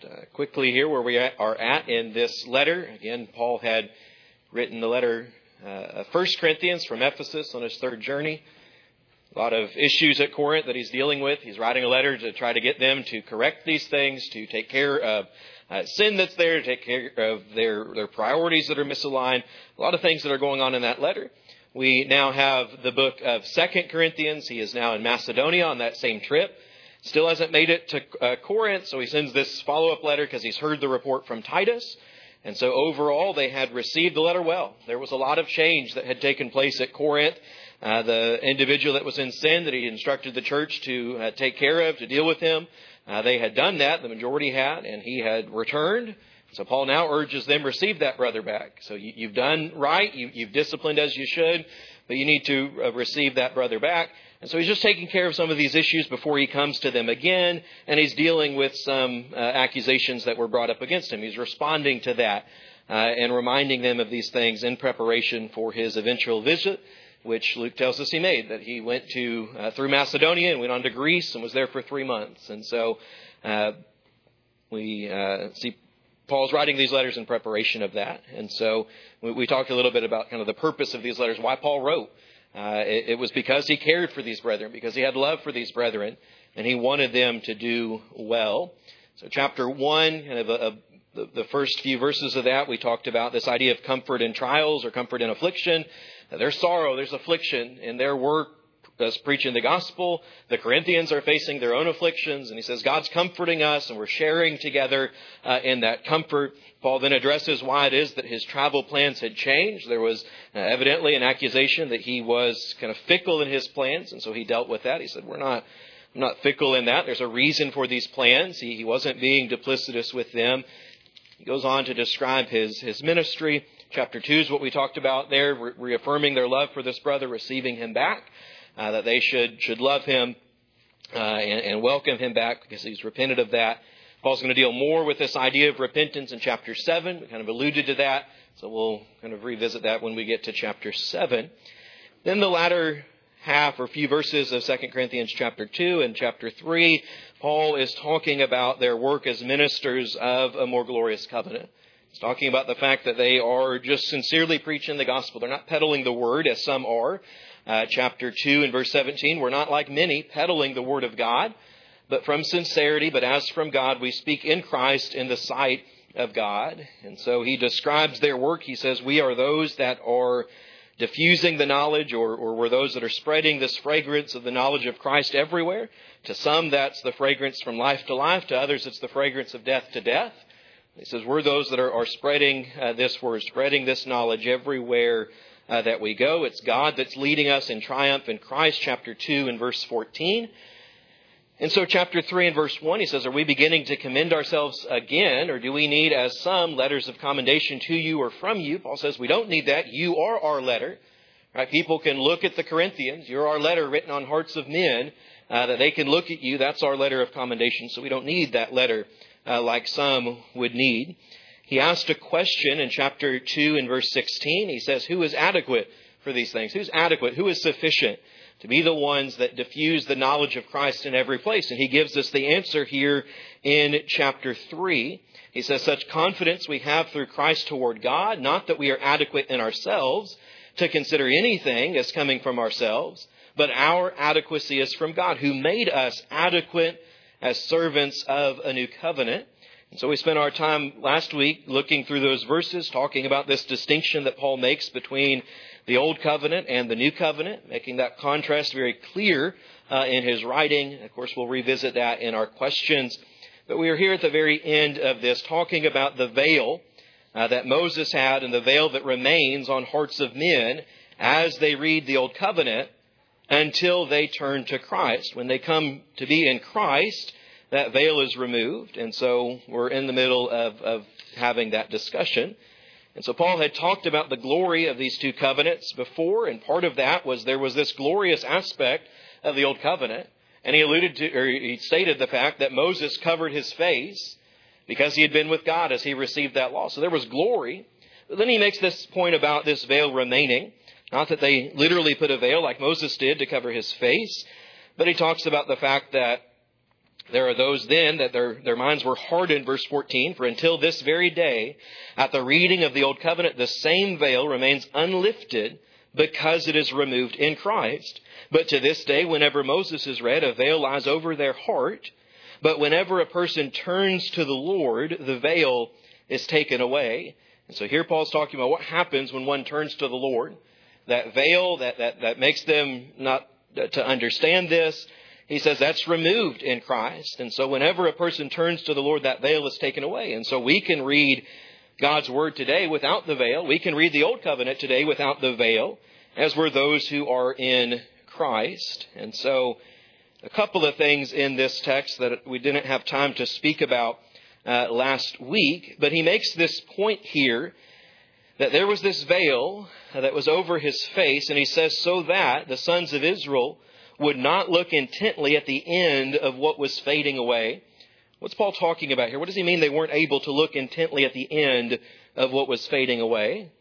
quickly here where we are at in this letter. Again, Paul had written the letter of 1 Corinthians from Ephesus on his third journey. A lot of issues at Corinth that he's dealing with. He's writing a letter to try to get them to correct these things, to take care of sin that's there, to take care of their priorities that are misaligned. A lot of things that are going on in that letter. We now have the book of 2 Corinthians. He is now in Macedonia on that same trip. Still hasn't made it to Corinth, so he sends this follow-up letter because he's heard the report from Titus. And so overall, they had received the letter well. There was a lot of change that had taken place at Corinth. The individual that was in sin that he instructed the church to take care of, to deal with him, they had done that. The majority had, and he had returned. So Paul now urges them, receive that brother back. So you've done right, you've disciplined as you should, but you need to receive that brother back. And so he's just taking care of some of these issues before he comes to them again, and he's dealing with some accusations that were brought up against him. He's responding to that and reminding them of these things in preparation for his eventual visit, which Luke tells us he made, that he went through Macedonia and went on to Greece and was there for 3 months. And so we see Paul's writing these letters in preparation of that. And so we talked a little bit about kind of the purpose of these letters, why Paul wrote. It was because he cared for these brethren, because he had love for these brethren, and he wanted them to do well. So chapter 1, kind of the first few verses of that, we talked about this idea of comfort in trials or comfort in affliction. There's sorrow, there's affliction in their work as preaching the gospel. The Corinthians are facing their own afflictions, and he says God's comforting us, and we're sharing together in that comfort. Paul then addresses why it is that his travel plans had changed. There was evidently an accusation that he was kind of fickle in his plans, and so he dealt with that. He said, I'm not fickle in that. There's a reason for these plans. He wasn't being duplicitous with them. He goes on to describe his ministry. Chapter 2 is what we talked about there, reaffirming their love for this brother, receiving him back, that they should love him and welcome him back because he's repented of that. Paul's going to deal more with this idea of repentance in chapter 7. We kind of alluded to that, so we'll kind of revisit that when we get to chapter 7. Then the latter half or few verses of 2 Corinthians chapter 2 and chapter 3, Paul is talking about their work as ministers of a more glorious covenant. He's talking about the fact that they are just sincerely preaching the gospel. They're not peddling the word as some are. Chapter 2 and verse 17, we're not like many peddling the word of God, but from sincerity, but as from God, we speak in Christ in the sight of God. And so he describes their work. He says, we are those that are diffusing the knowledge, or we're those that are spreading this fragrance of the knowledge of Christ everywhere. To some, that's the fragrance from life to life. To others, it's the fragrance of death to death. He says, we're those that are spreading this word, spreading this knowledge everywhere that we go. It's God that's leading us in triumph in Christ, chapter 2 and verse 14. And so chapter 3 and verse 1, he says, are we beginning to commend ourselves again, or do we need, as some, letters of commendation to you or from you? Paul says, we don't need that. You are our letter. Right? People can look at the Corinthians. You're our letter written on hearts of men, that they can look at you. That's our letter of commendation. So we don't need that letter like some would need. He asked a question in chapter 2 and verse 16. He says, who is adequate for these things? Who's adequate? Who is sufficient to be the ones that diffuse the knowledge of Christ in every place? And he gives us the answer here in chapter 3. He says, such confidence we have through Christ toward God, not that we are adequate in ourselves to consider anything as coming from ourselves, but our adequacy is from God, who made us adequate as servants of a new covenant. And so we spent our time last week looking through those verses, talking about this distinction that Paul makes between the Old Covenant and the New Covenant, making that contrast very clear in his writing. Of course, we'll revisit that in our questions. But we are here at the very end of this, talking about the veil that Moses had and the veil that remains on hearts of men as they read the Old Covenant until they turn to Christ. When they come to be in Christ, that veil is removed. And so we're in the middle of having that discussion. And so Paul had talked about the glory of these two covenants before, and part of that was there was this glorious aspect of the Old Covenant. And he stated the fact that Moses covered his face because he had been with God as he received that law. So there was glory. But then he makes this point about this veil remaining. Not that they literally put a veil like Moses did to cover his face, but he talks about the fact that There are those then that their minds were hardened, verse 14, for until this very day, at the reading of the Old Covenant, the same veil remains unlifted because it is removed in Christ. But to this day, whenever Moses is read, a veil lies over their heart. But whenever a person turns to the Lord, the veil is taken away. And so here Paul's talking about what happens when one turns to the Lord. That veil that makes them not to understand this, he says that's removed in Christ. And so whenever a person turns to the Lord, that veil is taken away. And so we can read God's Word today without the veil. We can read the Old Covenant today without the veil, as were those who are in Christ. And so a couple of things in this text that we didn't have time to speak about last week, but he makes this point here that there was this veil that was over his face, and he says so that the sons of Israel would not look intently at the end of what was fading away. What's Paul talking about here? What does he mean they weren't able to look intently at the end of what was fading away?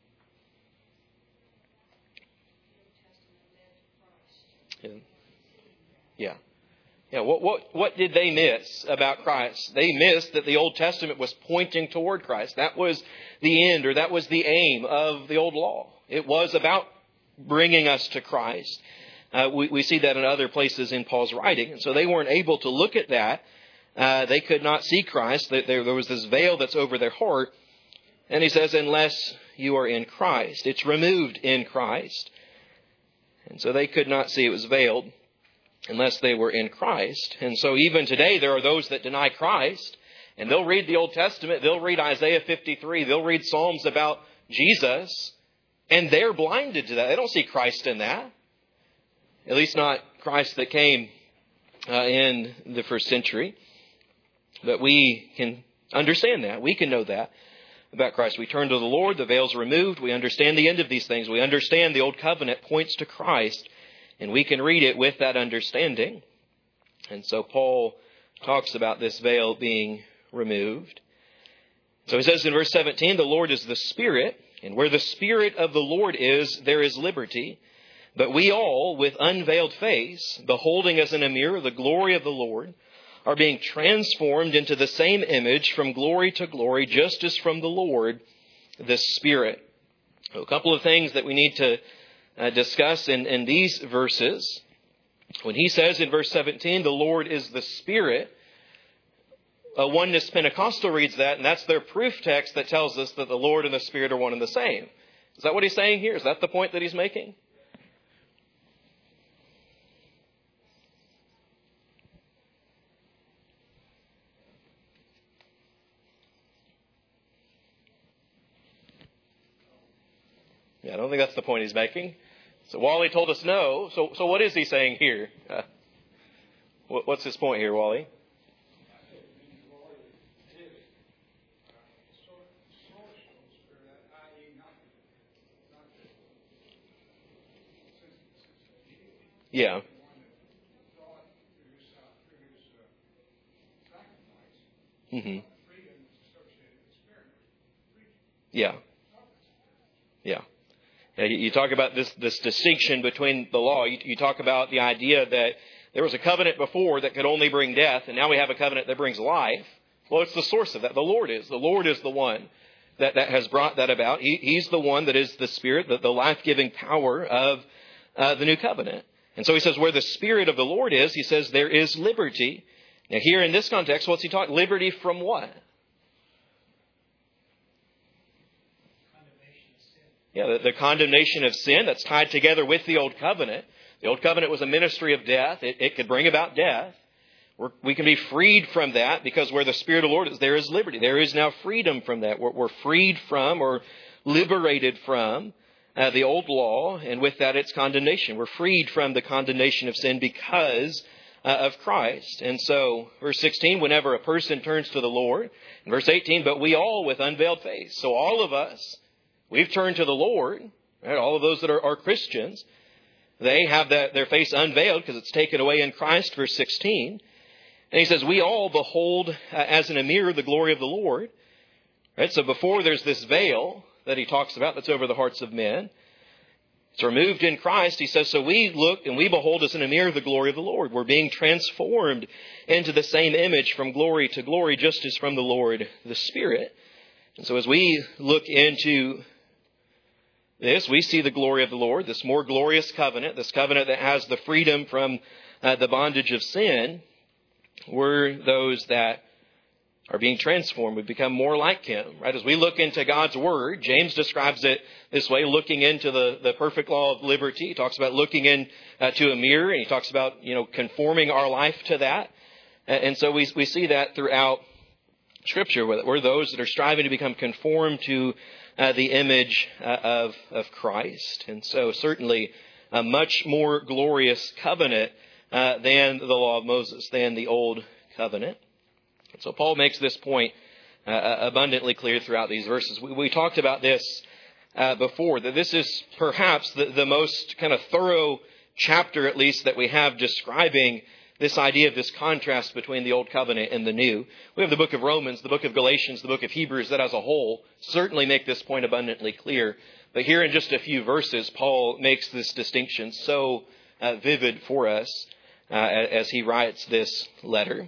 Yeah. What did they miss about Christ? They missed that the Old Testament was pointing toward Christ. That was the end, or that was the aim of the old law. It was about bringing us to Christ. We see that in other places in Paul's writing. And so they weren't able to look at that. They could not see Christ. There was this veil that's over their heart. And he says, unless you are in Christ. It's removed in Christ. And so they could not see it was veiled unless they were in Christ. And so even today there are those that deny Christ. And they'll read the Old Testament. They'll read Isaiah 53. They'll read Psalms about Jesus. And they're blinded to that. They don't see Christ in that. At least not Christ that came in the first century. But we can understand that. We can know that about Christ. We turn to the Lord. The veil's removed. We understand the end of these things. We understand the Old Covenant points to Christ. And we can read it with that understanding. And so Paul talks about this veil being removed. So he says in verse 17, the Lord is the Spirit. And where the Spirit of the Lord is, there is liberty. But we all, with unveiled face, beholding as in a mirror the glory of the Lord, are being transformed into the same image from glory to glory, just as from the Lord, the Spirit. So a couple of things that we need to discuss in these verses. When he says in verse 17, the Lord is the Spirit, a Oneness Pentecostal reads that, and that's their proof text that tells us that the Lord and the Spirit are one and the same. Is that what he's saying here? Is that the point that he's making? Yeah, I don't think that's the point he's making. So Wally told us no. So what is he saying here? What's his point here, Wally? Yeah. Mm-hmm. Yeah. Yeah. You talk about this distinction between the law. You talk about the idea that there was a covenant before that could only bring death, and now we have a covenant that brings life. Well, it's the source of that. The Lord is. The Lord is the one that has brought that about. He's the one that is the Spirit, the life-giving power of the new covenant. And so he says, where the Spirit of the Lord is, he says, there is liberty. Now here in this context, what's he talking? Liberty from what? Yeah, the condemnation of sin that's tied together with the Old Covenant. The Old Covenant was a ministry of death. It could bring about death. We can be freed from that because where the Spirit of the Lord is, there is liberty. There is now freedom from that. We're freed from or liberated from the old law, and with that it's condemnation. We're freed from the condemnation of sin because of Christ. And so, verse 16, whenever a person turns to the Lord. And verse 18, but we all with unveiled face. So all of us, we've turned to the Lord, right? All of those that are Christians, they have their face unveiled because it's taken away in Christ, verse 16. And he says, we all behold as in a mirror the glory of the Lord. Right? So before there's this veil that he talks about that's over the hearts of men. It's removed in Christ. He says, so we look and we behold as in a mirror the glory of the Lord. We're being transformed into the same image from glory to glory, just as from the Lord the Spirit. And so as we look into this, we see the glory of the Lord, this more glorious covenant, this covenant that has the freedom from the bondage of sin. We're those that are being transformed. We become more like Him, right? As we look into God's Word, James describes it this way, looking into the perfect law of liberty. He talks about looking into a mirror, and he talks about, conforming our life to that. And so we see that throughout Scripture. We're those that are striving to become conformed to the image of Christ. And so certainly a much more glorious covenant than the law of Moses, than the old covenant. So Paul makes this point abundantly clear throughout these verses. We talked about this before, that this is perhaps the most kind of thorough chapter, at least, that we have describing this idea of this contrast between the Old Covenant and the New. We have the book of Romans, the book of Galatians, the book of Hebrews that as a whole certainly make this point abundantly clear. But here in just a few verses, Paul makes this distinction so vivid for us as he writes this letter.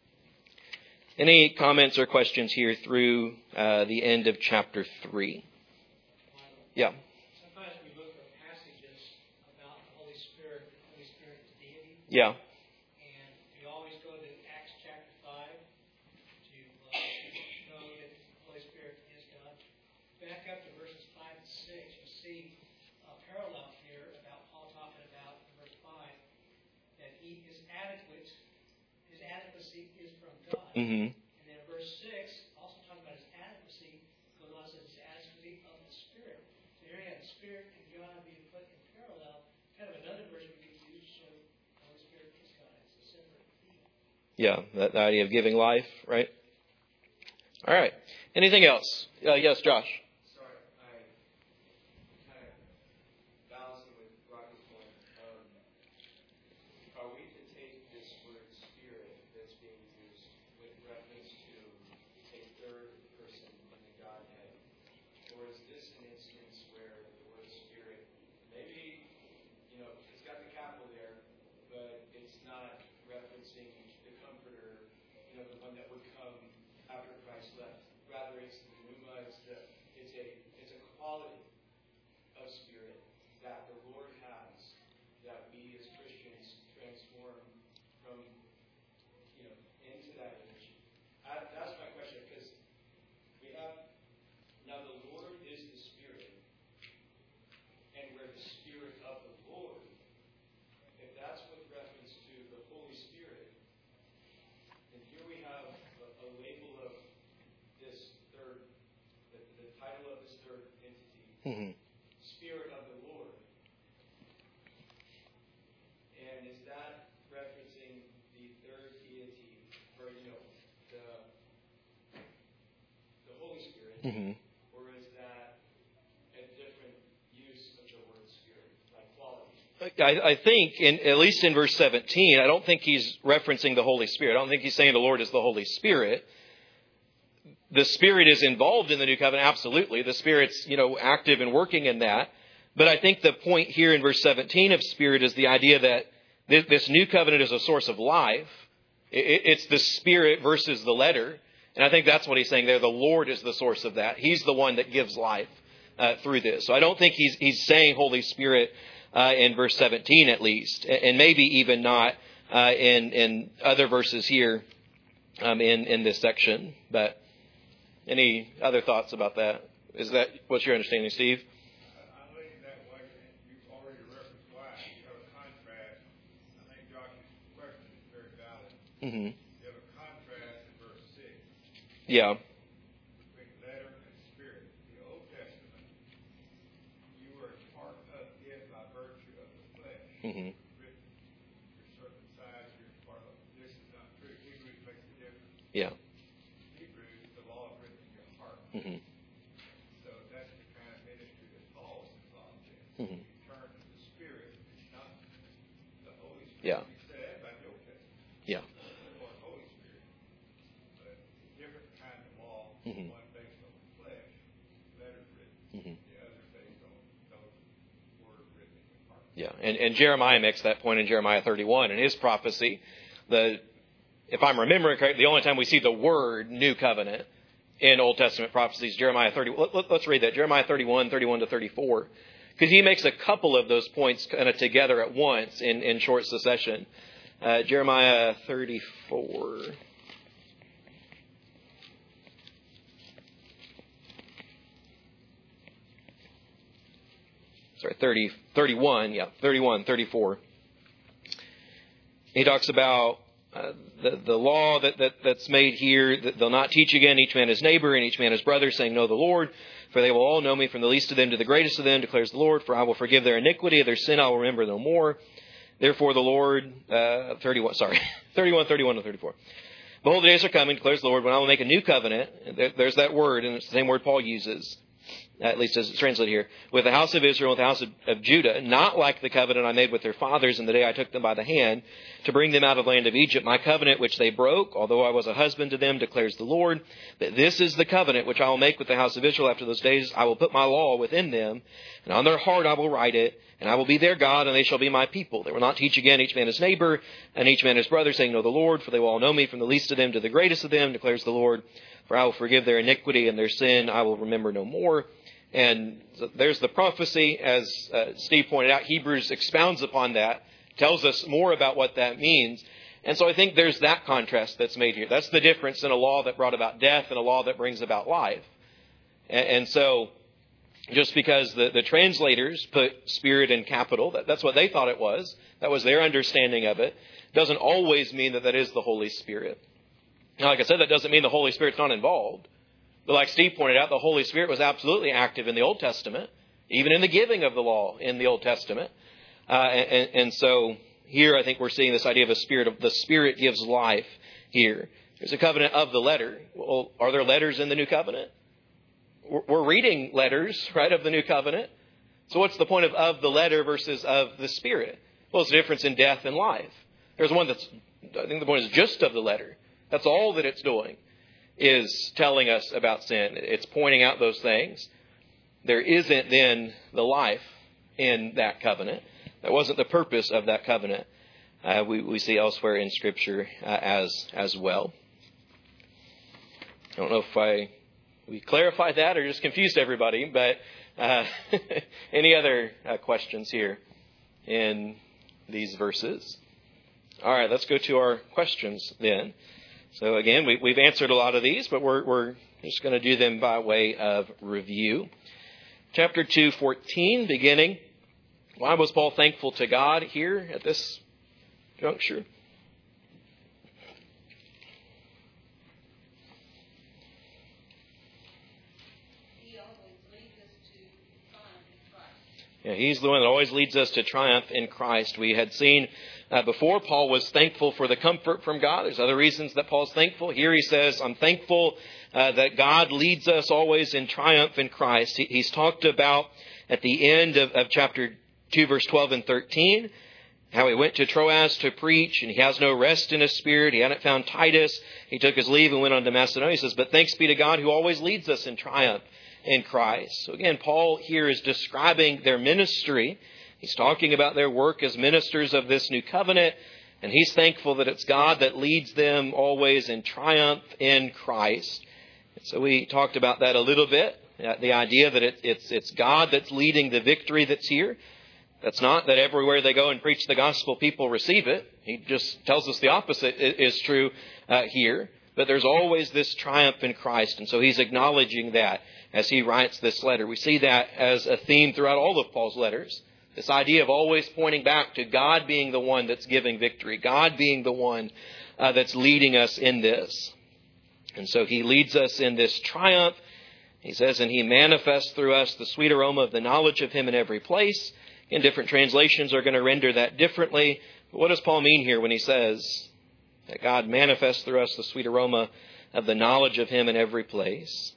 Any comments or questions here through the end of chapter 3? Yeah. Sometimes we look at passages about the Holy Spirit is deity. Yeah. And we always go to Acts chapter 5 to know that the Holy Spirit is God. Back up to verses 5 and 6, you see a parallel here about Paul talking about in verse 5 that he is adequate. His adequacy is from God. Mm-hmm. And then verse 6, also talking about his adequacy, goes on to his adequacy of the Spirit. So here you have the Spirit and God being put in parallel. Kind of another verse we could use to show the Holy Spirit is God. It's a separate theme. Yeah, that idea of giving life, right? All right. Anything else? Yes, Josh. Sorry, I kind of balance it with Rocky's point. Are we to take this word Spirit that's being used with reference to a third person in the Godhead? Or is this an instance where the word Spirit, maybe, it's got the capital there, but it's not referencing the Comforter, the one that would come after Christ left. Rather, it's the pneuma, it's a quality of Spirit that the Lord has, that we as Christians transform from, into that image. That's my question, because we have, now the Lord is the Spirit, and we're the Spirit of the Lord. If that's with reference to the Holy Spirit, and here we have a label of this third, the title of this third entity, Mm-hmm. Spirit of the Lord. And is that referencing the third deity, or the Holy Spirit, Mm-hmm. or is that a different use of the word Spirit, like quality? I think, at least in verse 17, I don't think he's referencing the Holy Spirit. I don't think he's saying the Lord is the Holy Spirit. The Spirit is involved in the new covenant, absolutely. The Spirit's, active and working in that. But I think the point here in verse 17 of Spirit is the idea that this new covenant is a source of life. It's the Spirit versus the letter. And I think that's what he's saying there. The Lord is the source of that. He's the one that gives life through this. So I don't think he's saying Holy Spirit in verse 17 at least. And maybe even not in other verses here in this section. But any other thoughts about that? What's your understanding, Steve? I'm looking that way, and you've already referenced why. You have a contrast. I think Josh's question is very valid. Mm-hmm. You have a contrast in verse 6 Yeah. between letter and spirit. The Old Testament, you were part of it by virtue of the flesh. Mm-hmm. Written, you're circumcised, you're part of it. This is not true. Hebrews makes a difference. Yeah. Hebrews, the law is written in your heart. Mm-hmm. So that's the kind of ministry that Paul's involved in. Mm-hmm. You turn to the Spirit, it's not the Holy Spirit. Yeah. You say that about the Old Testament. Yeah. Or Holy Spirit. But different kind of law, Mm-hmm. one based on the flesh, letters written, Mm-hmm. the other based on those words written Yeah, and Jeremiah makes that point in Jeremiah 31 in his prophecy. If I'm remembering correctly, the only time we see the word new covenant in Old Testament prophecies, Jeremiah 30. Let's read that, Jeremiah 31 to 34. Because he makes a couple of those points kind of together at once in short succession. Jeremiah 34. Sorry, 31, 34. He talks about the law that's made here, that they'll not teach again each man his neighbor and each man his brother, saying, know the Lord, for they will all know me, from the least of them to the greatest of them, declares the Lord, for I will forgive their iniquity, of their sin I will remember no more. Therefore the Lord, 31 to 34. Behold, the days are coming, declares the Lord, when I will make a new covenant. There's that word, and it's the same word Paul uses, at least as it's translated here, with the house of Israel and with the house of Judah, not like the covenant I made with their fathers in the day I took them by the hand to bring them out of the land of Egypt, my covenant which they broke, although I was a husband to them, declares the Lord. That this is the covenant which I will make with the house of Israel after those days. I will put my law within them, and on their heart I will write it, and I will be their God, and they shall be my people. They will not teach again each man his neighbor and each man his brother, saying, know the Lord, for they will all know me, from the least of them to the greatest of them, declares the Lord. For I will forgive their iniquity, and their sin I will remember no more. And so there's the prophecy, as Steve pointed out. Hebrews expounds upon that, tells us more about what that means. And so I think there's that contrast that's made here. That's the difference in a law that brought about death and a law that brings about life. And so just because the translators put Spirit in capital, that's what they thought it was, that was their understanding of it, doesn't always mean that is the Holy Spirit. Now, like I said, that doesn't mean the Holy Spirit's not involved. But like Steve pointed out, the Holy Spirit was absolutely active in the Old Testament, even in the giving of the law in the Old Testament. And so here I think we're seeing this idea of the Spirit gives life here. There's a covenant of the letter. Well, are there letters in the New Covenant? We're reading letters, right, of the New Covenant. So what's the point of the letter versus of the Spirit? Well, it's the difference in death and life. There's one I think the point is just of the letter. That's all that it's doing, is telling us about sin. It's pointing out those things. There isn't then the life in that covenant. That wasn't the purpose of that covenant. We see elsewhere in Scripture as well. I don't know if we clarified that or just confused everybody, but any other questions here in these verses? All right, let's go to our questions then. So again, we've answered a lot of these, but we're just going to do them by way of review. Chapter 2:14, beginning. Why was Paul thankful to God here at this juncture? Yeah, he's the one that always leads us to triumph in Christ. We had seen before, Paul was thankful for the comfort from God. There's other reasons that Paul's thankful. Here he says, I'm thankful that God leads us always in triumph in Christ. He's talked about at the end of chapter 2, verse 12 and 13, how he went to Troas to preach, and he has no rest in his spirit. He hadn't found Titus. He took his leave and went on to Macedonia. He says, but thanks be to God who always leads us in triumph in Christ. So again, Paul here is describing their ministry. He's talking about their work as ministers of this new covenant, and he's thankful that it's God that leads them always in triumph in Christ. And so we talked about that a little bit, the idea that it's God that's leading the victory that's here. That's not that everywhere they go and preach the gospel, people receive it. He just tells us the opposite is true here. But there's always this triumph in Christ, and so he's acknowledging that as he writes this letter. We see that as a theme throughout all of Paul's letters. This idea of always pointing back to God being the one that's giving victory, God being the one that's leading us in this. And so he leads us in this triumph. He says, and he manifests through us the sweet aroma of the knowledge of him in every place. And different translations are going to render that differently. But what does Paul mean here when he says that God manifests through us the sweet aroma of the knowledge of him in every place?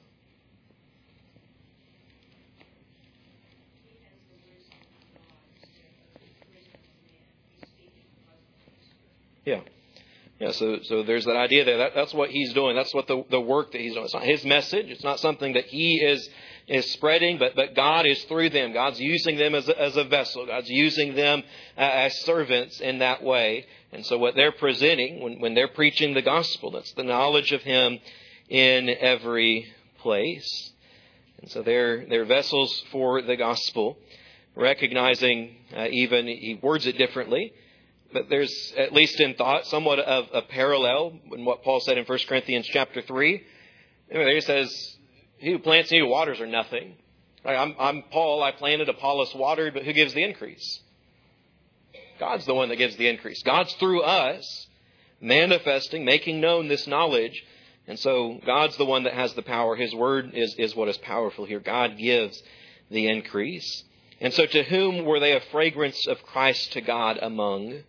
Yeah. Yeah, so there's that idea there. That's what he's doing. That's what the work that he's doing. It's not his message. It's not something that he is spreading, but God is through them. God's using them as a vessel. God's using them as servants in that way. And so what they're presenting when they're preaching the gospel, that's the knowledge of him in every place. And so they're vessels for the gospel, recognizing even he words it differently. But there's, at least in thought, somewhat of a parallel in what Paul said in 1 Corinthians chapter 3. There he says, he who plants and he who waters are nothing. I'm Paul, I planted, Apollos watered, but who gives the increase? God's the one that gives the increase. God's through us, manifesting, making known this knowledge. And so God's the one that has the power. His word is what is powerful here. God gives the increase. And so to whom were they a fragrance of Christ to God among?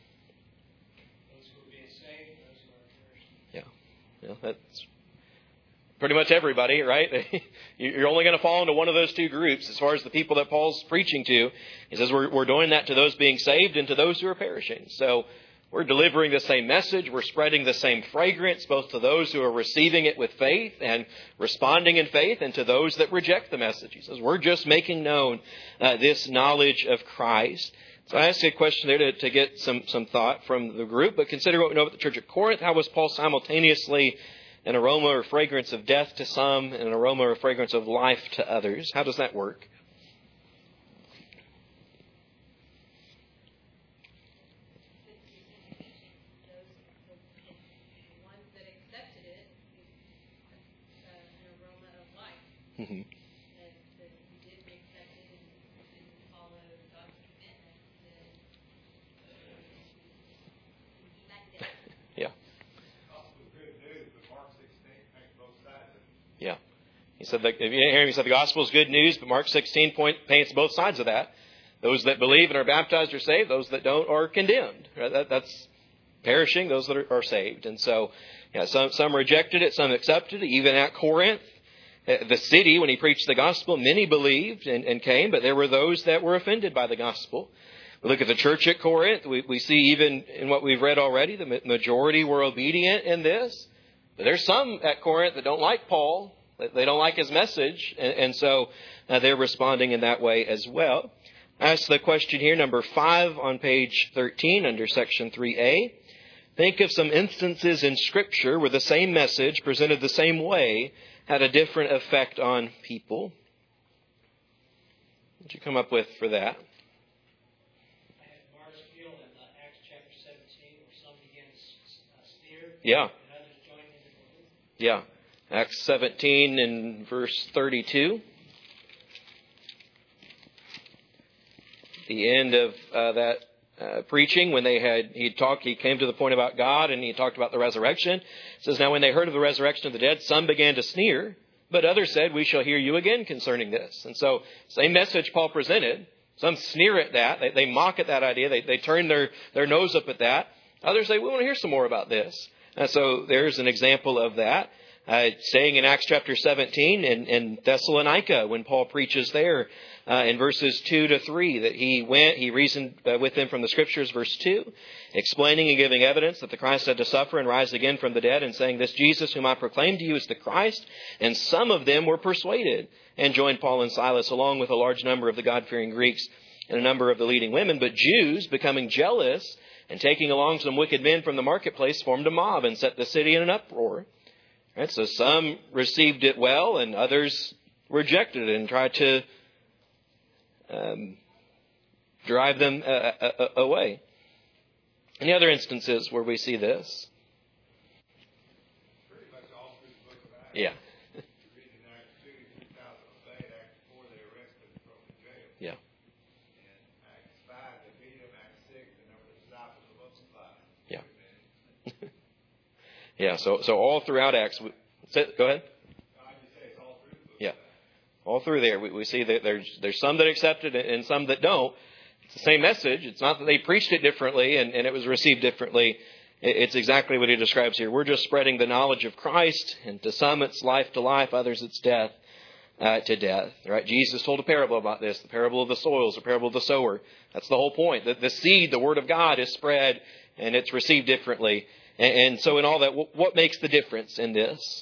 Yeah, that's pretty much everybody, right? You're only going to fall into one of those two groups as far as the people that Paul's preaching to. He says we're doing that to those being saved and to those who are perishing. So we're delivering the same message. We're spreading the same fragrance, both to those who are receiving it with faith and responding in faith, and to those that reject the message. He says we're just making known this knowledge of Christ. So I asked you a question there to get some thought from the group, but consider what we know about the church at Corinth. How was Paul simultaneously an aroma or fragrance of death to some and an aroma or fragrance of life to others? How does that work? Mm-hmm. Yeah. Yeah. He said that, if you didn't hear him, he said the gospel is good news, but Mark 16 paints both sides of that. Those that believe and are baptized are saved. Those that don't are condemned. Right? That's perishing. Those that are saved. And so, yeah, some rejected it, some accepted it. Even at Corinth, the city, when he preached the gospel, many believed and came, but there were those that were offended by the gospel. We look at the church at Corinth. We see even in what we've read already, the majority were obedient in this. But there's some at Corinth that don't like Paul. They don't like his message. And so they're responding in that way as well. I asked the question here, number 5 on page 13 under section 3a. Think of some instances in Scripture where the same message presented the same way had a different effect on people. What did you come up with for that? Yeah. Yeah. Acts 17 and verse 32. The end of that preaching, when he came to the point about God and he talked about the resurrection. It says, now when they heard of the resurrection of the dead, some began to sneer, but others said, we shall hear you again concerning this. And so, same message Paul presented. Some sneer at that. They mock at that idea. They turn their nose up at that. Others say, we want to hear some more about this. And so there's an example of that. Saying in Acts chapter 17 in Thessalonica, when Paul preaches there in verses 2 to 3, that he reasoned with them from the Scriptures, verse 2, explaining and giving evidence that the Christ had to suffer and rise again from the dead, and saying, this Jesus whom I proclaim to you is the Christ. And some of them were persuaded and joined Paul and Silas, along with a large number of the God-fearing Greeks and a number of the leading women. But Jews, becoming jealous and taking along some wicked men from the marketplace, formed a mob and set the city in an uproar. Right, so some received it well and others rejected it and tried to drive them away. Any other instances where we see this? Pretty much all through the book of Acts. Yeah. You read in Acts 2, 2008, Acts 4, they arrested and thrown in jail. Yeah. And Acts 5, they beat them. Acts 6, the number of disciples were multiplied. Yeah. Yeah, so all throughout Acts. Go ahead. I just say it's all through the book. Yeah, all through there. We see that there's some that accept it and some that don't. It's the same message. It's not that they preached it differently and it was received differently. It's exactly what he describes here. We're just spreading the knowledge of Christ, and to some it's life to life, others it's death to death. Right? Jesus told a parable about this, the parable of the soils, the parable of the sower. That's the whole point. The seed, the Word of God, is spread and it's received differently. And so in all that, what makes the difference in this?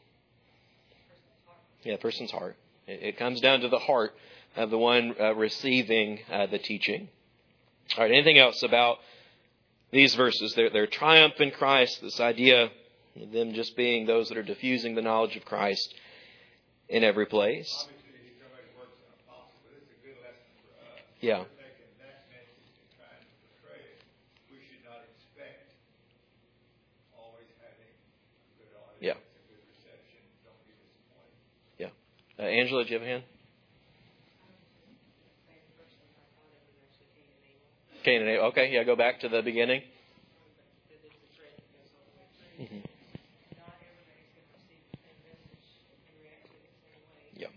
Yeah, person's heart. It comes down to the heart of the one receiving the teaching. All right, anything else about these verses? Their triumph in Christ, this idea of them just being those that are diffusing the knowledge of Christ in every place. Obviously, somebody works an apostle, but it's a good lesson for us. Yeah. If we're taking that message and trying to portray it, we should not expect always having a good audience, Yeah. a good reception. Don't be disappointed. Yeah. Angela, do you have a hand? Cain and Abel. Okay, yeah, go back to the beginning. Mm-hmm. Yeah.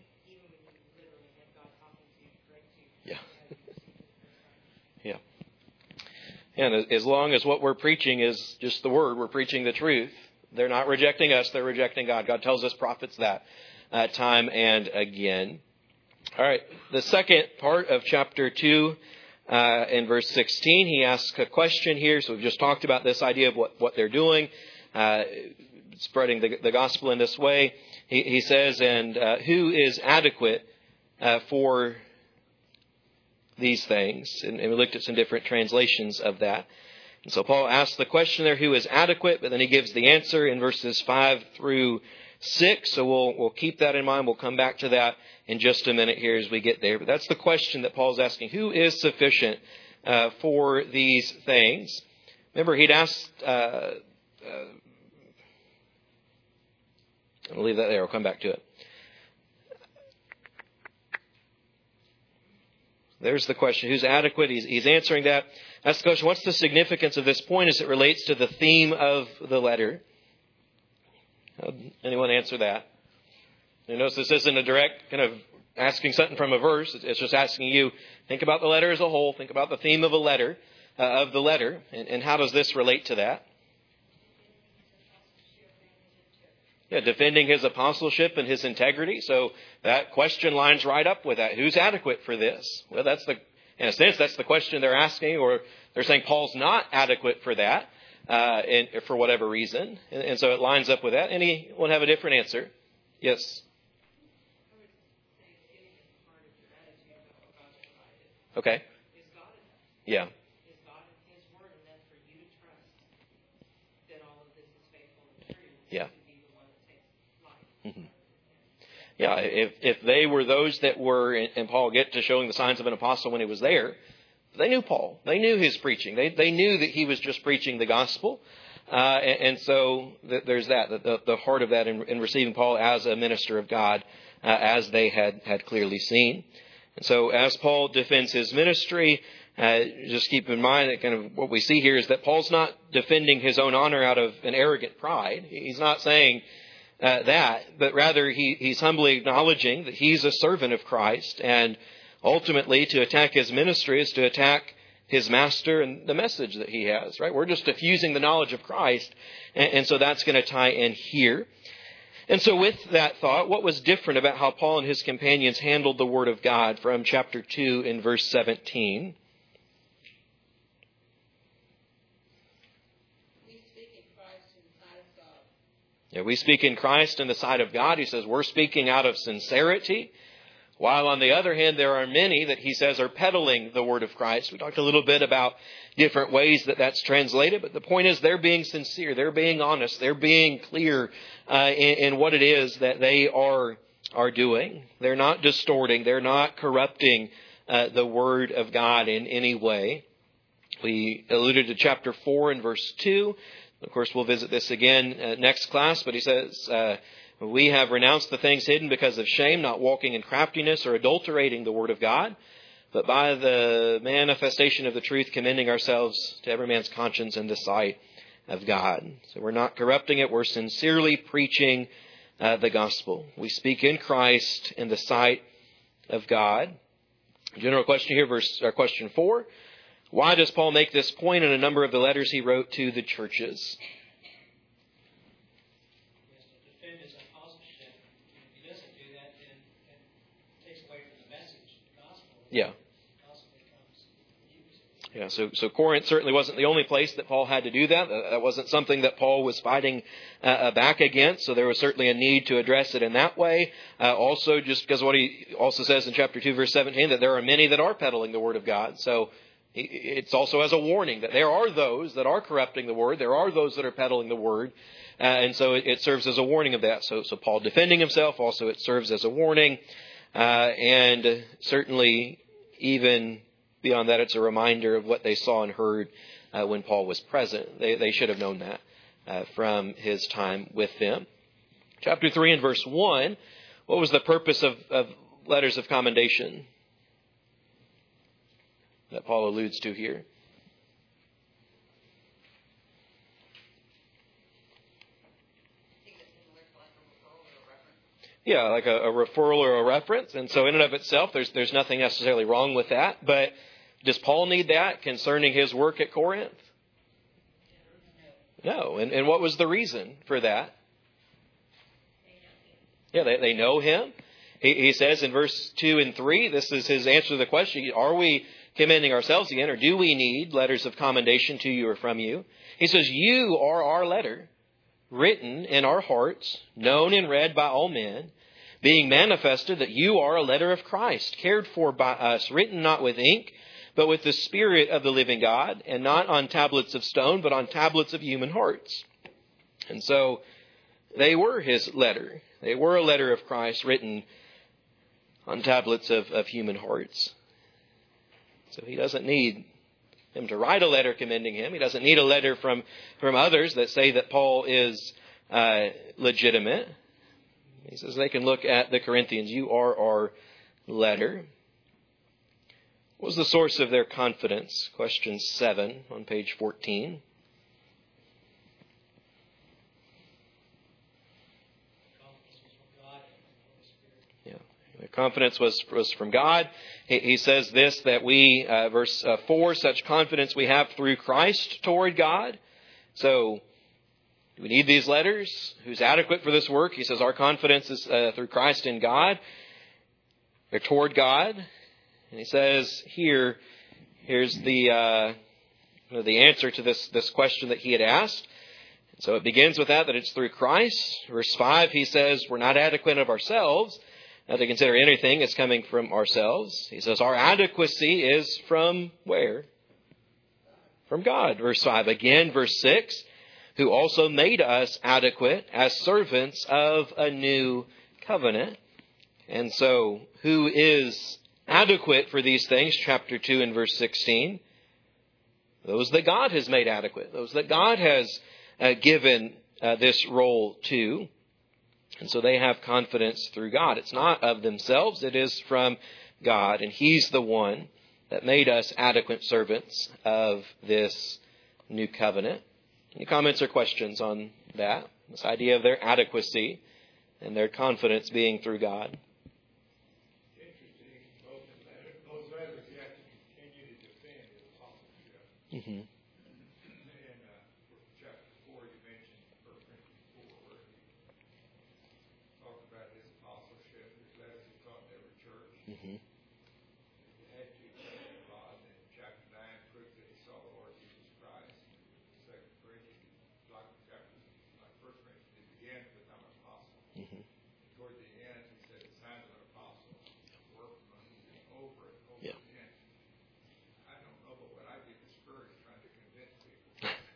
Yeah. Yeah. And as long as what we're preaching is just the word, we're preaching the truth, they're not rejecting us, they're rejecting God. God tells us prophets that time and again. All right, the second part of chapter 2, in verse 16, he asks a question here. So we've just talked about this idea of what they're doing, spreading the gospel in this way. He says, and who is adequate for these things? And we looked at some different translations of that. And so Paul asks the question there, who is adequate? But then he gives the answer in verses 5 through 6. So we'll keep that in mind. We'll come back to that in just a minute here as we get there. But that's the question that Paul's asking. Who is sufficient for these things? Remember, he'd asked... I'll leave that there. I'll come back to it. There's the question. Who's adequate? He's answering that. That's the question. What's the significance of this point as it relates to the theme of the letter? Anyone answer that? You notice this isn't a direct kind of asking something from a verse. It's just asking you, think about the letter as a whole. Think about the theme of a letter, and how does this relate to that? Yeah, defending his apostleship and his integrity. So that question lines right up with that. Who's adequate for this? Well, in a sense, that's the question they're asking, or they're saying Paul's not adequate for that, for whatever reason. And so it lines up with that. Anyone have a different answer? Yes. Okay. Yeah. Yeah. Mm-hmm. Yeah, if they were those that were, and Paul get to showing the signs of an apostle when he was there, they knew Paul. They knew his preaching. They knew that he was just preaching the gospel. And so there's that, the heart of that in receiving Paul as a minister of God, as they had clearly seen. And so as Paul defends his ministry, just keep in mind that kind of what we see here is that Paul's not defending his own honor out of an arrogant pride. He's not saying that, but rather he's humbly acknowledging that he's a servant of Christ, and ultimately to attack his ministry is to attack his master and the message that he has, right? We're just diffusing the knowledge of Christ, and so that's going to tie in here. And so with that thought, what was different about how Paul and his companions handled the Word of God from chapter 2 in verse 17? Yeah, we speak in Christ in the sight of God. He says we're speaking out of sincerity. While on the other hand, there are many that he says are peddling the word of Christ. We talked a little bit about different ways that that's translated, but the point is they're being sincere, they're being honest, they're being clear in what it is that they are doing. They're not distorting, they're not corrupting the word of God in any way. We alluded to chapter 4 and verse 2. Of course, we'll visit this again next class, but he says, we have renounced the things hidden because of shame, not walking in craftiness or adulterating the word of God, but by the manifestation of the truth, commending ourselves to every man's conscience in the sight of God. So we're not corrupting it. We're sincerely preaching the gospel. We speak in Christ in the sight of God. General question here, question 4. Why does Paul make this point in a number of the letters he wrote to the churches? Yeah. Yeah, so Corinth certainly wasn't the only place that Paul had to do that. That wasn't something that Paul was fighting back against. So there was certainly a need to address it in that way. Also, just because what he also says in chapter 2, verse 17, that there are many that are peddling the word of God. So it's also as a warning that there are those that are corrupting the word. There are those that are peddling the word. And so it serves as a warning of that. So Paul defending himself, also it serves as a warning. And certainly even beyond that, it's a reminder of what they saw and heard when Paul was present. They should have known that from his time with them. Chapter 3 and verse 1, what was the purpose of letters of commendation that Paul alludes to here? Yeah, like a referral or a reference. And so in and of itself, there's nothing necessarily wrong with that. But does Paul need that concerning his work at Corinth? No. And what was the reason for that? Yeah, they know him. He says in verse 2 and 3, this is his answer to the question, are we commending ourselves again, or do we need letters of commendation to you or from you? He says, you are our letter, written in our hearts, known and read by all men, being manifested that you are a letter of Christ, cared for by us, written not with ink, but with the Spirit of the living God, and not on tablets of stone, but on tablets of human hearts. And so they were his letter. They were a letter of Christ written on tablets of human hearts. So he doesn't need him to write a letter commending him. He doesn't need a letter from others that say that Paul is legitimate. He says they can look at the Corinthians. You are our letter. What was the source of their confidence? Question 7 on page 14. The confidence was from God. He says this, that we, verse 4, such confidence we have through Christ toward God. So, do we need these letters? Who's adequate for this work? He says our confidence is through Christ in God. They're toward God. And he says here's the answer to this question that he had asked. So it begins with that it's through Christ. Verse 5, he says we're not adequate of ourselves. Not to consider anything as coming from ourselves. He says our adequacy is from where? From God. Verse 5. Again, verse 6. Who also made us adequate as servants of a new covenant. And so, who is adequate for these things? Chapter 2 and verse 16. Those that God has made adequate. Those that God has given this role to. And so they have confidence through God. It's not of themselves. It is from God. And He's the one that made us adequate servants of this new covenant. Any comments or questions on that? This idea of their adequacy and their confidence being through God. Interesting. Those letters you have to continue to defend his apostleship. Mm-hmm. In chapter 4, you mentioned 1 Corinthians 4, where he talked about his apostleship, his letters he taught in every church. Mm-hmm. He had to defend God. In chapter 9, proved that he saw the Lord Jesus Christ. 2 Corinthians, like 1 Corinthians, he began to become an apostle. Mm-hmm. Toward the end, he said, the sign of an apostle, workman, over and over Yeah. again. I don't know, but when I get discouraged trying to convince people,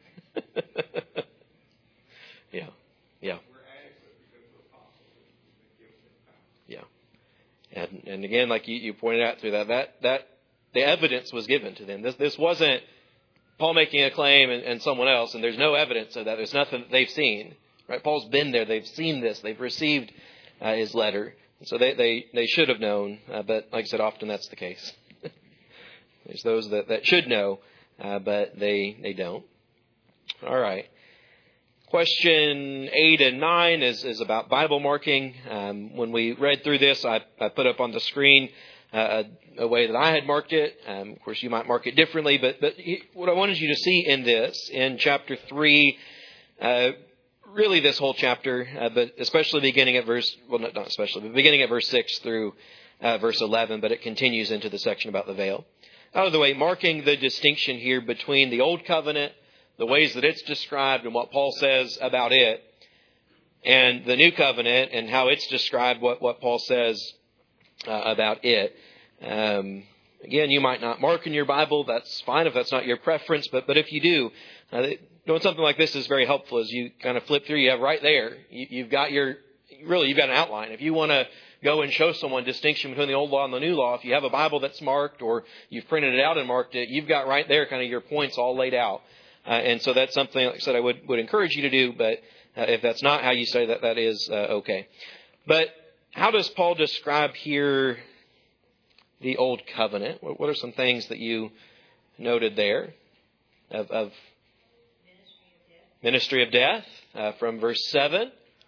Yeah. we're adequate because we're apostles. We've been given this power. Yeah. And again, like you pointed out through that the evidence was given to them. This wasn't Paul making a claim and someone else, and there's no evidence of that. There's nothing that they've seen. Right? Paul's been there. They've seen this. They've received his letter. And so they should have known. But like I said, often that's the case. There's those that should know, but they don't. All right. Question 8 and 9 is about Bible marking. When we read through this, I put up on the screen a way that I had marked it. Of course, you might mark it differently, but what I wanted you to see in this, in chapter 3, really this whole chapter, but especially beginning at beginning at verse 6 through verse 11, but it continues into the section about the veil. out of the way, marking the distinction here between the Old Covenant, the ways that it's described and what Paul says about it, and the New Covenant and how it's described, what Paul says about it. Again, you might not mark in your Bible. That's fine if that's not your preference. But if you do, doing something like this is very helpful as you kind of flip through. You have right there, you've got an outline. If you want to go and show someone distinction between the old law and the new law, if you have a Bible that's marked or you've printed it out and marked it, you've got right there kind of your points all laid out. And so that's something, like I said, I would encourage you to do. But if that's not how you say that, that is okay. But how does Paul describe here the Old Covenant? What are some things that you noted there of ministry of death from verse 7?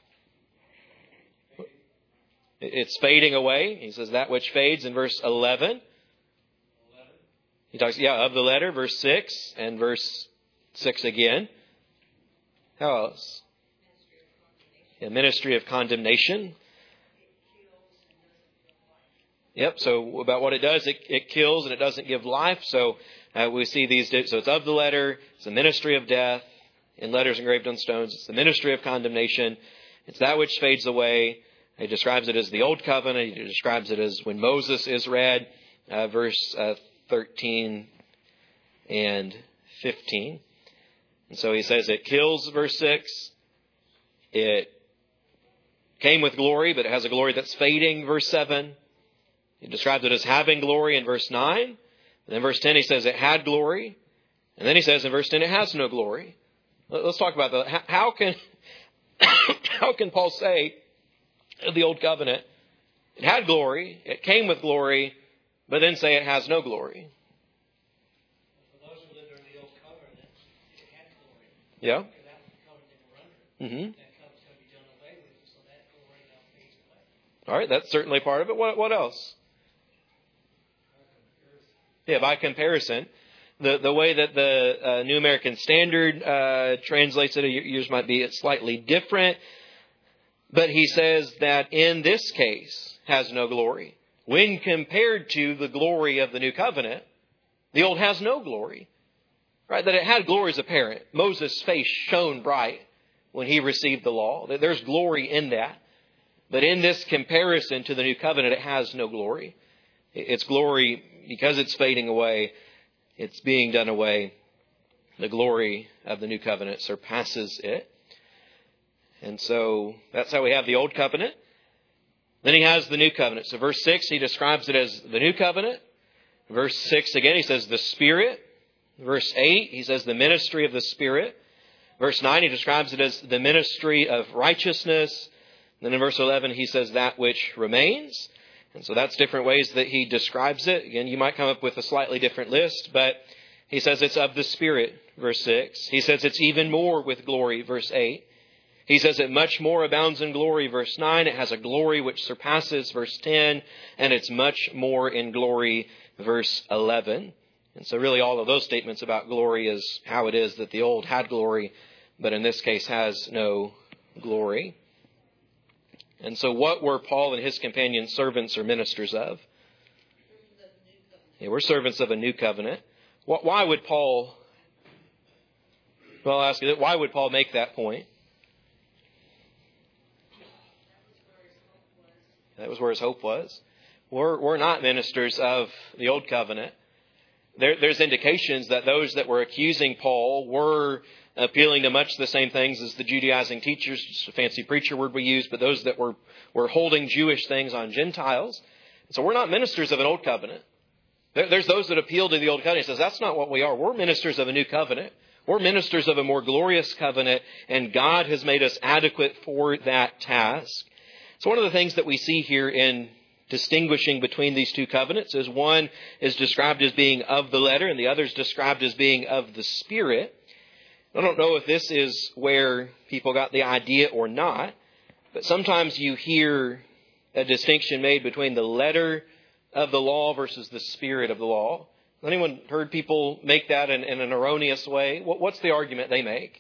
It's fading away. He says that which fades in verse 11. He talks, of the letter, verse 6 and verse 6 again. How else? Ministry of condemnation. Yep, so about what it does, it kills and it doesn't give life. So we see these, so it's of the letter, it's the ministry of death, in letters engraved on stones. It's the ministry of condemnation. It's that which fades away. He describes it as the Old Covenant. He describes it as when Moses is read, verse 13 and 15. And so he says it kills, verse 6. It came with glory, but it has a glory that's fading, verse 7. He describes it as having glory in verse 9. And then verse 10 he says it had glory. And then he says in verse 10 it has no glory. Let's talk about that. How can Paul say of the Old Covenant, it had glory, it came with glory, but then say it has no glory? For those who lived under the Old Covenant, it had glory. Yeah. Because that was the covenant they were under. Mm-hmm. That covenant's going to be done away with, so that glory now fades away. All right, that's certainly part of it. What else? Yeah, by comparison. The way that the New American Standard translates it, yours might be slightly different. But he says that in this case has no glory. When compared to the glory of the New Covenant, the old has no glory. Right? That it had glory is apparent. Moses' face shone bright when he received the law. There's glory in that. But in this comparison to the New Covenant, it has no glory. Its glory, because it's fading away, it's being done away. The glory of the New Covenant surpasses it. And so that's how we have the Old Covenant. Then he has the New Covenant. So verse 6, he describes it as the New Covenant. Verse 6 again, he says the Spirit. Verse 8, he says the ministry of the Spirit. Verse 9, he describes it as the ministry of righteousness. Then in verse 11, he says that which remains. And so that's different ways that he describes it. Again, you might come up with a slightly different list, but he says it's of the Spirit, verse 6. He says it's even more with glory, verse 8. He says it much more abounds in glory, verse 9. It has a glory which surpasses, verse 10. And it's much more in glory, verse 11. And so really all of those statements about glory is how it is that the old had glory, but in this case has no glory. And so what were Paul and his companions servants or ministers of? Yeah, we're servants of a new covenant. Why would Paul, well, I'll ask you, why would Paul make that point? That was where his hope was. We're not ministers of the old covenant. There's indications that those that were accusing Paul were appealing to much the same things as the Judaizing teachers, just a fancy preacher word we use, but those that were holding Jewish things on Gentiles. So we're not ministers of an old covenant. There's those that appeal to the old covenant. He says that's not what we are. We're ministers of a new covenant. We're ministers of a more glorious covenant, and God has made us adequate for that task. So one of the things that we see here in distinguishing between these two covenants is one is described as being of the letter and the other is described as being of the Spirit. I don't know if this is where people got the idea or not, but sometimes you hear a distinction made between the letter of the law versus the spirit of the law. Has anyone heard people make that in an erroneous way? What's the argument they make?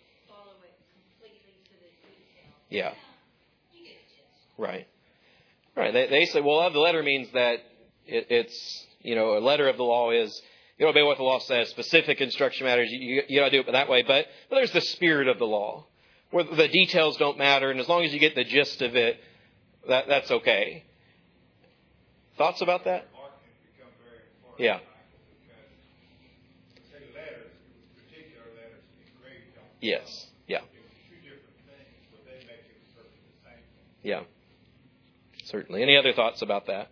Yeah. Right. Right. They say, well, the letter means that it's, a letter of the law is, you obey what the law says. Specific instruction matters. You got to do it that way. But there's the spirit of the law, where the details don't matter, and as long as you get the gist of it, that's okay. Thoughts about that? Marking become very important. Yeah. Because, say, letters, particular letters, engraved on. Yes. Yeah. It's two different things, but they make it perfect the same thing. Yeah. Certainly. Any other thoughts about that?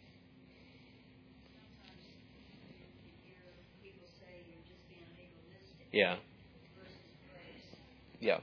Yeah. Yeah.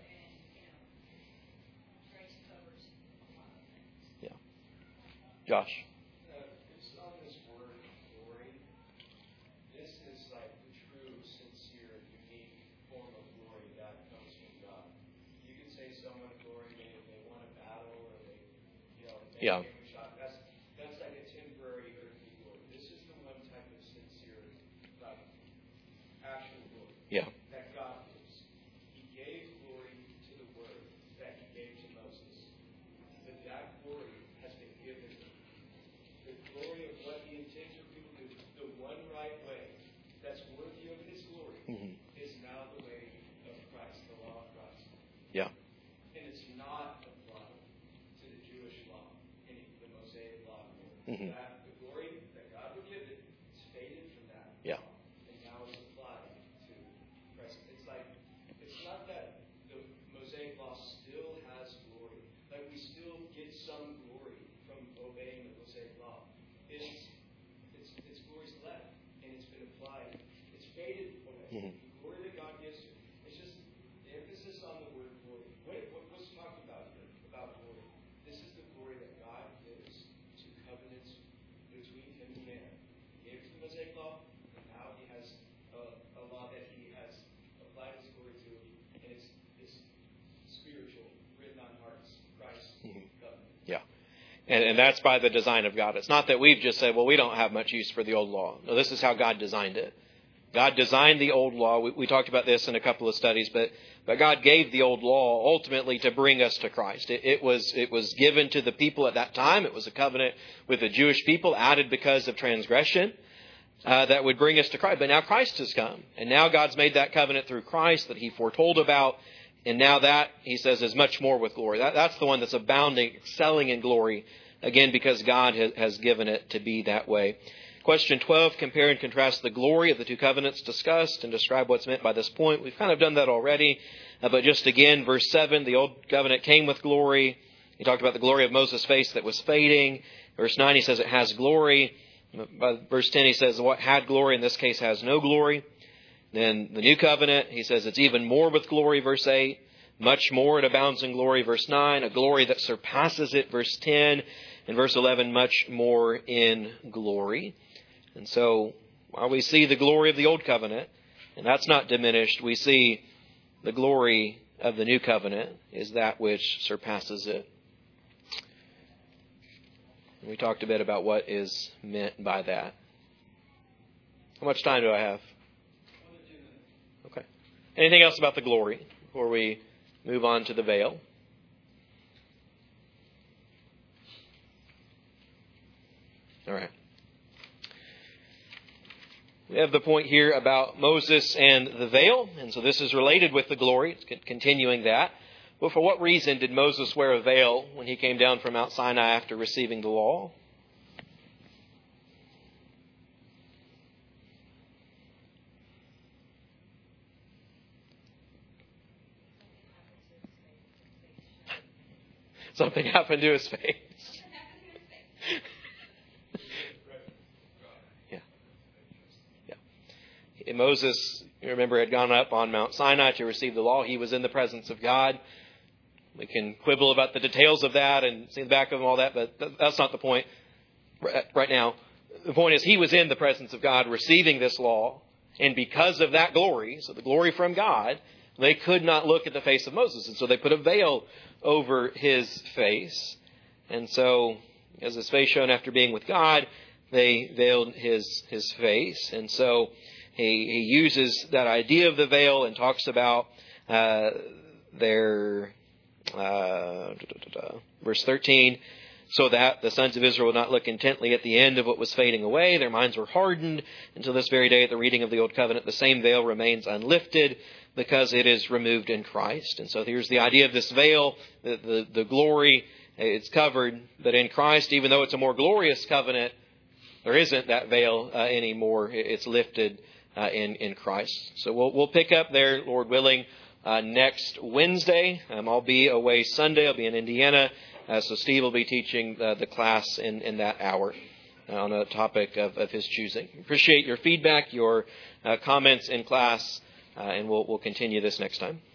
Yeah. Josh. It's on this word glory. This is like the true, sincere, unique form of glory that comes from God. You can say someone glory, they won a battle or they Yeah. came a shot. That's like a temporary earthly glory. This is the one type of sincere, like actual glory. Yeah. That God gives. He gave glory to the word that He gave to Moses. But that glory has been given. The glory of what He intends for people to do, the one right way that's worthy of His glory, is now the way of Christ, the law of Christ. Yeah. And it's not applied to the Jewish law, the Mosaic law. That the glory that God would give it is faded from that. Yeah. And now it's applied to Christ. It's like, it's not that the Mosaic law still has glory. Like we still get some glory from obeying the Mosaic law. Its glory's left, and it's been applied. It's faded away. The glory that God gives you. It's just the emphasis on the word glory. What's talked about here about glory? This is the glory that God gives to covenants between Him and man. He gave it to the Mosaic law, and now He has a law that He has applied His glory to, and it's spiritual, written on hearts, Christ's covenant. Yeah. And that's by the design of God. It's not that we've just said, well, we don't have much use for the old law. No, this is how God designed it. God designed the old law. We talked about this in a couple of studies, but God gave the old law ultimately to bring us to Christ. It was given to the people at that time. It was a covenant with the Jewish people, added because of transgression, that would bring us to Christ. But now Christ has come, and now God's made that covenant through Christ that He foretold about, and now that, He says, is much more with glory. That's the one that's abounding, excelling in glory, again, because God has given it to be that way. Question 12, compare and contrast the glory of the two covenants discussed and describe what's meant by this point. We've kind of done that already, but just again, verse 7, the old covenant came with glory. He talked about the glory of Moses' face that was fading. Verse 9, he says it has glory. By verse 10, he says what had glory in this case has no glory. Then the new covenant, he says it's even more with glory, verse 8. Much more, it abounds in glory, verse 9. A glory that surpasses it, verse 10. And verse 11, much more in glory. And so, while we see the glory of the old covenant, and that's not diminished, we see the glory of the new covenant is that which surpasses it. And we talked a bit about what is meant by that. How much time do I have? Okay. Anything else about the glory before we move on to the veil? All right. We have the point here about Moses and the veil, and so this is related with the glory. It's continuing that. Well, for what reason did Moses wear a veil when he came down from Mount Sinai after receiving the law? Something happened to his face. Moses, you remember, had gone up on Mount Sinai to receive the law. He was in the presence of God. We can quibble about the details of that and see the back of them, all that, but that's not the point right now. The point is he was in the presence of God receiving this law, and because of that glory, so the glory from God, they could not look at the face of Moses, and so they put a veil over his face. And so, as his face shone after being with God, they veiled his face. And so he uses that idea of the veil and talks about their verse 13. so that the sons of Israel would not look intently at the end of what was fading away. Their minds were hardened until this very day at the reading of the Old Covenant. The same veil remains unlifted because it is removed in Christ. And so here's the idea of this veil, the glory, it's covered. But in Christ, even though it's a more glorious covenant, there isn't that veil anymore. It's lifted in Christ. So we'll pick up there, Lord willing, next Wednesday. I'll be away Sunday. I'll be in Indiana. So Steve will be teaching the class in that hour on a topic of his choosing. Appreciate your feedback, your comments in class, and we'll continue this next time.